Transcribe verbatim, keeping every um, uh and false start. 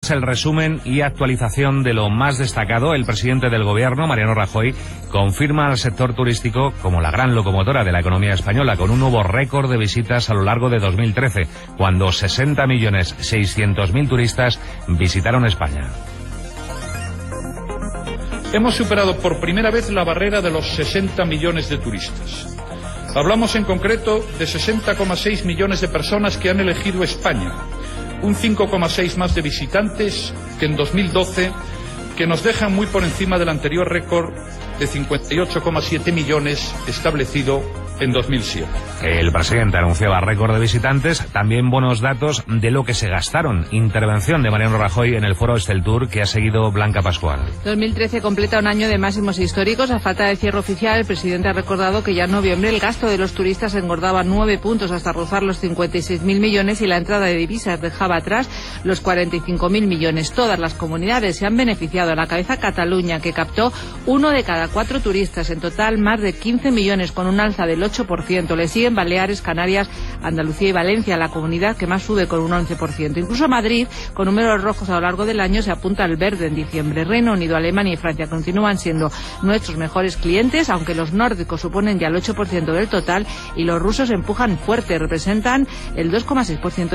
El resumen y actualización de lo más destacado. El presidente del Gobierno, Mariano Rajoy, confirma al sector turístico como la gran locomotora de la economía española, con un nuevo récord de visitas a lo largo de dos mil trece, cuando sesenta millones seiscientos mil turistas visitaron España. Hemos superado por primera vez la barrera de los sesenta millones de turistas. Hablamos en concreto de sesenta coma seis millones de personas que han elegido España, un cinco coma seis más de visitantes que en dos mil doce, que nos dejan muy por encima del anterior récord de cincuenta y ocho coma siete millones establecido en dos mil siete. El presidente anunciaba récord de visitantes, también buenos datos de lo que se gastaron. Intervención de Mariano Rajoy en el foro Esteltur, que ha seguido Blanca Pascual. dos mil trece completa un año de máximos históricos. A falta de cierre oficial, el presidente ha recordado que ya en noviembre el gasto de los turistas engordaba nueve puntos hasta rozar los cincuenta y seis mil millones y la entrada de divisas dejaba atrás los cuarenta y cinco mil millones. Todas las comunidades se han beneficiado, a la cabeza Cataluña, que captó uno de cada cuatro turistas, en total más de quince millones, con un alza del ocho por ciento. Le siguen Baleares, Canarias, Andalucía y Valencia, la comunidad que más sube, con un once por ciento. Incluso Madrid, con números rojos a lo largo del año, se apunta al verde en diciembre. Reino Unido, Alemania y Francia continúan siendo nuestros mejores clientes, aunque los nórdicos suponen ya el ocho por ciento del total y los rusos empujan fuerte, representan el dos coma seis por ciento